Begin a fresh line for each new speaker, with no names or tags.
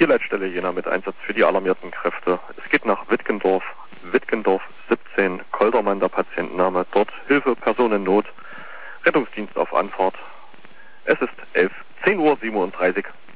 Leitstelle Jena mit Einsatz für die alarmierten Kräfte. Es geht nach Wittgendorf. Wittgendorf 17, Koldermann der Patientenname. Dort Hilfe, Person in Not. Rettungsdienst auf Anfahrt. Es ist 10:37 Uhr.